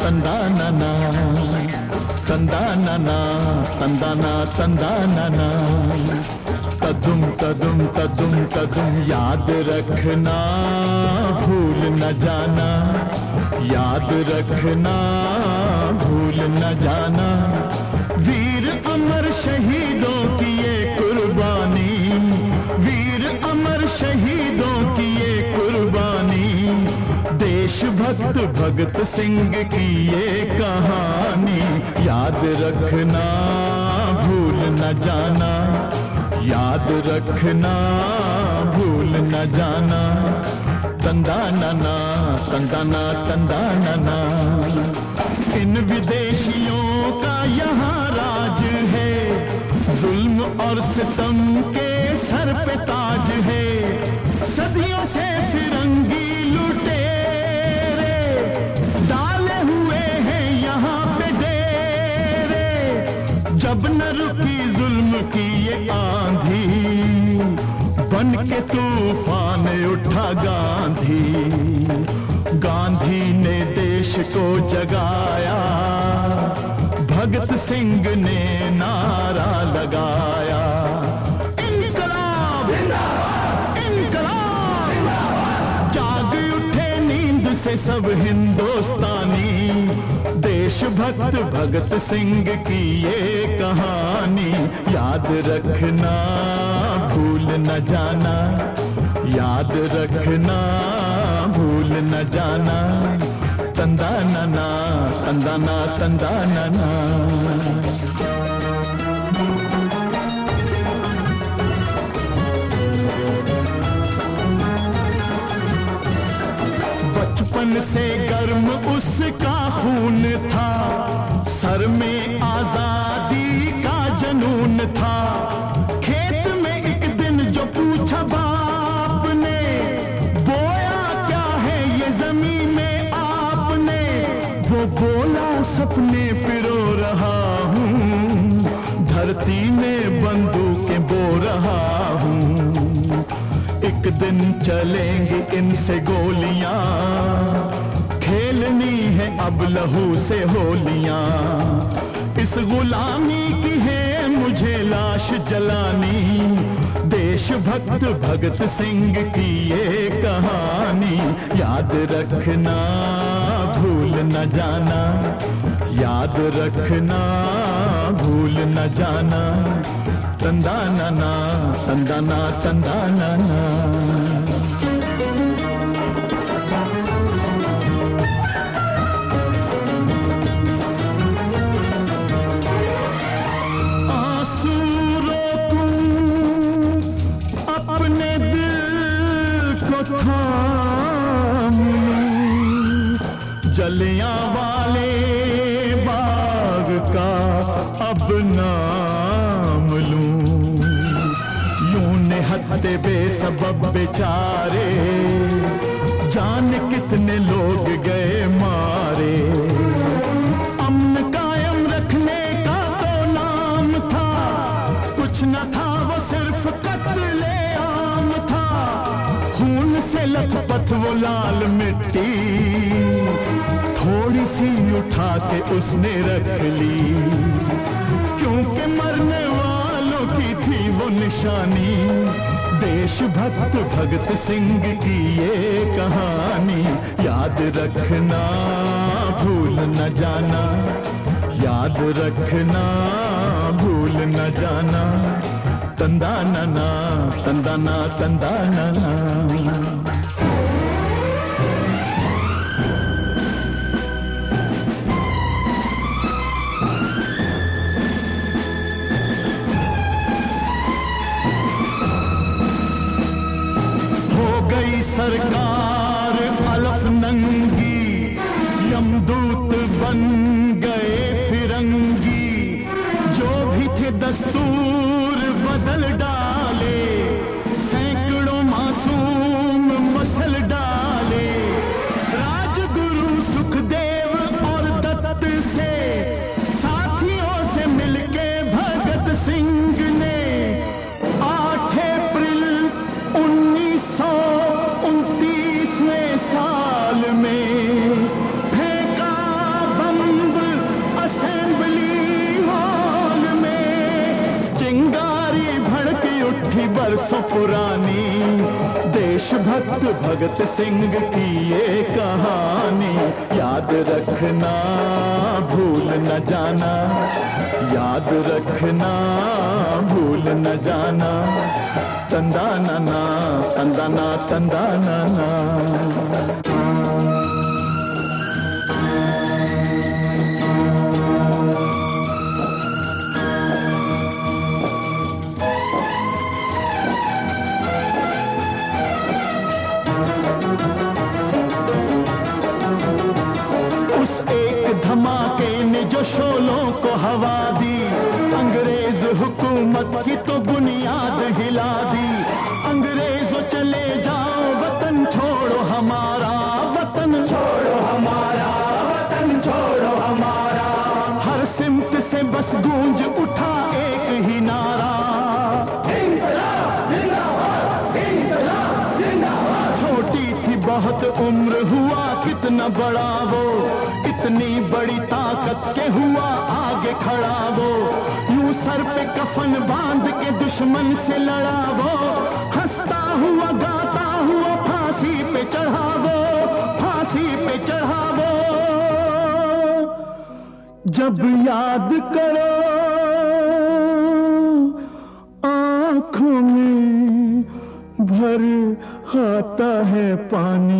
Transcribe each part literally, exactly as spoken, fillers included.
तंदाना तंदाना तंदाना तंदाना तदुम तदुम तदुम तदुम याद रखना भूल न जाना, याद रखना भूल न जाना। वीर अमर शहीदों की ये कुर्बानी, वीर अमर शहीदों की ये कुर्बानी, देशभक्त भगत सिंह की ये कहानी। याद रखना भूल न जाना, याद रखना भूल न जाना। तंदाना तंदाना तंदाना इन विदेशियों का यहाँ राज है, जुल्म और सितम के सर पे ताज है। सदियों से फिरंगी लुटेरे डाले हुए हैं यहाँ पे डेरे। जब न रुकी जुल्म की ये आंधी, बन के तूफान उठा गांधी। गांधी ने देश को जगाया, भगत सिंह ने नारा लगाया, इनकलाब इनकलाब। जाग उठे नींद से सब हिंदुस्तानी, देशभक्त भगत सिंह की ये कहानी। याद रखना भूल न जाना, याद रखना भूल न जाना। तंदाना तंदाना तंदाना बचपन से गर्म उसका खून था, सर में आजादी का जनून था। खेत में एक दिन जो पूछा बाप ने, बोया क्या है ये जमीन में आपने। वो बोला सपने पिरो रहा हूँ, धरती में बंदूकें बो रहा हूँ। एक दिन चलेंगी इनसे गोलियां, खेलनी है अब लहू से होलियां। इस गुलामी की है मुझे लाश जलानी, देशभक्त भगत सिंह की ये कहानी। याद रखना भूल न जाना, याद रखना भूल न जाना। तंदाना तंदाना तंदाना जलियांवाले बाग का अब नाम लूं। यूं निहत्ते बेसबब बेचारे, जान कितने लोग गए मारे। अमन कायम रखने का तो नाम था, कुछ न था वो सिर्फ कत्ले आम था। खून से लथपथ वो लाल मिट्टी, थोड़ी सी उठा के उसने रख ली। क्योंकि मरने वालों की थी वो निशानी, देशभक्त भगत सिंह की ये कहानी। याद रखना भूल न जाना, याद रखना भूल न जाना। तंदाना तंदाना तंदाना सरकार अलफ नंगी, यमदूत बन गए फिरंगी। जो भी थे दस्तूर बदल डाले, सैकड़ों मासूम मसल डाले। राजगुरु सुखदेव और दत्त से, साथियों से मिलके भगत सिंह ने आठ अप्रैल उन्नीस सौ उनतीसवें साल में फेंका पुरानी, देशभक्त भगत सिंह की ये कहानी। याद रखना भूल न जाना, याद रखना भूल न जाना। तंदाना ना तंदाना तंदाना ना। उस एक धमाके ने जो शोलों को हवा दी, अंग्रेज हुकूमत की तो बुनियाद हिला दी। अंग्रेजों चले जाओ वतन छोड़ो हमारा, वतन छोड़ो हमारा, वतन छोड़ो हमारा। हर सिमत से बस गूंज उठा एक ही नारा, इंकलाब जिंदाबाद, इंकलाब जिंदाबाद। छोटी थी बहुत उम्र, हुआ कितना बड़ा वो, इतनी बड़ी ताकत के हुआ आगे खड़ा वो। यूं सर पे कफन बांध के दुश्मन से लड़ा वो, हंसता हुआ गाता हुआ फांसी पे चढ़ा वो, फांसी पे चढ़ा वो। जब याद करो आंखों में भर आता है पानी।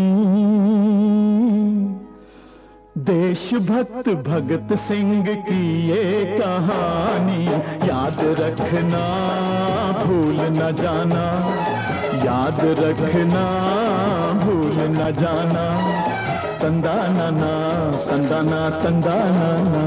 देशभक्त भगत सिंह की ये कहानी। याद रखना भूल न जाना, याद रखना भूल न जाना। तंदाना ना तंदाना तंदाना ना।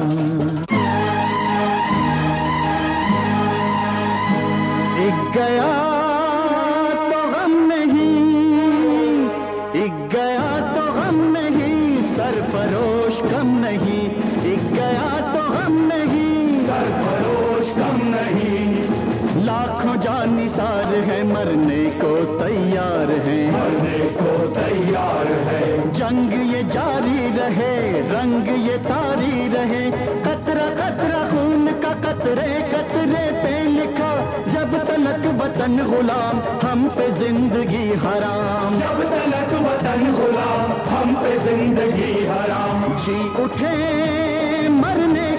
एक गया तो गम नहीं, एक गया तो गम नहीं, सरफरोश कम नहीं। एक गया तो गम नहीं, सरफरोश कम नहीं। लाखों जान निसार है, मरने को तैयार है, मरने को तैयार है। जंग ये जारी रहे, रंग ये तारी रहे। कतरा कतरा खून का कतरे कतरे पे लिखा, जब तलक वतन गुलाम हम पे जिंदगी हराम, जब तलक वतन गुलाम हम पे जिंदगी हराम। जी उठे मरने